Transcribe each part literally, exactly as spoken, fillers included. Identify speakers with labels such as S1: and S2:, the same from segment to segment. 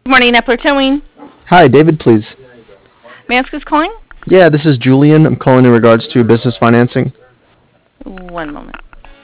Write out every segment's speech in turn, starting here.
S1: Good morning, Epler Towing.
S2: Hi, David, please.
S1: May I ask who's calling?
S2: Yeah, this is Julian. I'm calling in regards to business financing.
S1: One moment.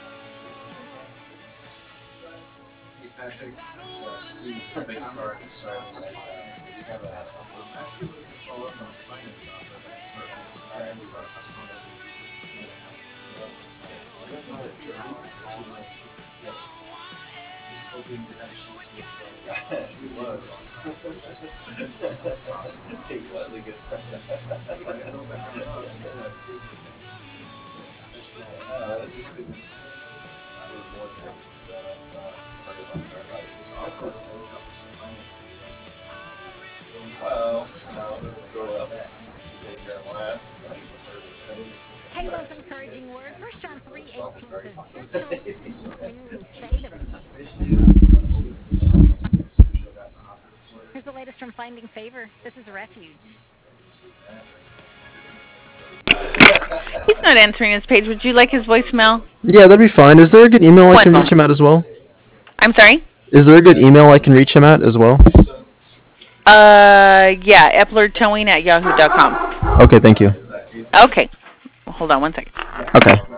S3: Halo's encouraging word. First John three eighteen says, "Dear children, when we say that here's the latest from Finding Favor. This is Refuge."
S1: He's not answering his page. Would you like his voicemail?
S2: Yeah, that'd be fine. Is there a good email I
S1: One
S2: can reach
S1: moment.
S2: him at as well?
S1: I'm sorry?
S2: Is there a good email I can reach him at as well?
S1: Uh, yeah, eplertowing at yahoo dot com.
S2: Okay, thank you.
S1: Okay. Hold on one second.
S2: Okay.